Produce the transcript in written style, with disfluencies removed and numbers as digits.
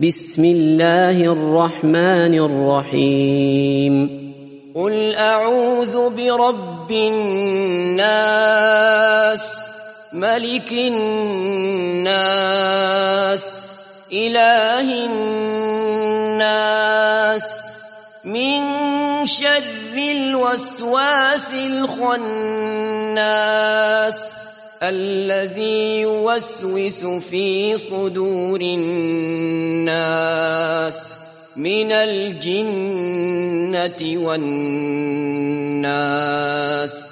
بسم الله الرحمن الرحيم قل أعوذ برب الناس ملك الناس إله الناس من شر الوسواس الخناس الذي يوسوس في صدور الناس من الجنة والناس.